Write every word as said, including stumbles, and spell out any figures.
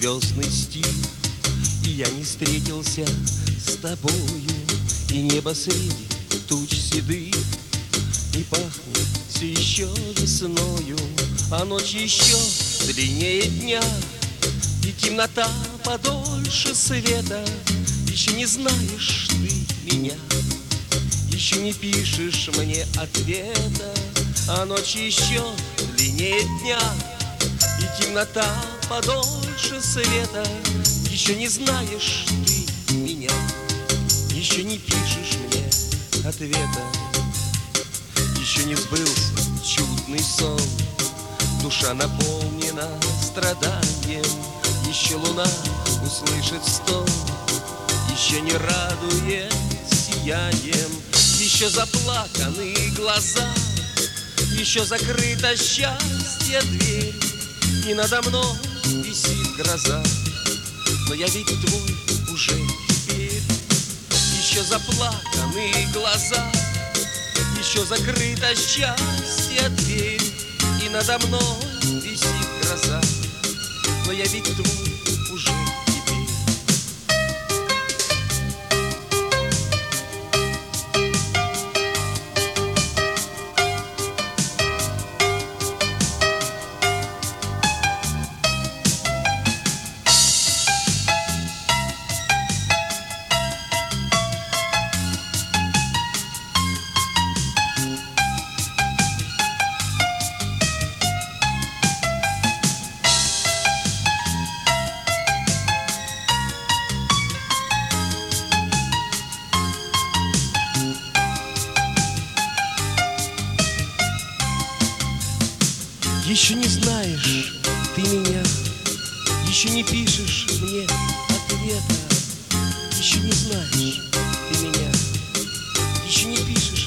звездный стих, и я не встретился с тобою, и небо среди туч седых не пахнет все еще весною, а ночь еще длиннее дня, и темнота подольше света. Еще не знаешь ты меня, еще не пишешь мне ответа, а ночь еще длиннее дня, и темнота подольше света. Еще не знаешь ты меня, еще не пишешь мне ответа. Еще не сбылся чудный сон, душа наполнена страданием. Еще луна услышит стон, еще не радует сиянием. Еще заплаканы глаза, еще закрыта счастье дверь, и надо мной висит гроза, но я ведь твой уже теперь. Еще заплаканы глаза, еще закрыта счастье дверь, и надо мной висит гроза, но я ведь твой уже теперь. Еще не знаешь ты меня, еще не пишешь мне ответа. Еще не знаешь ты меня, еще не пишешь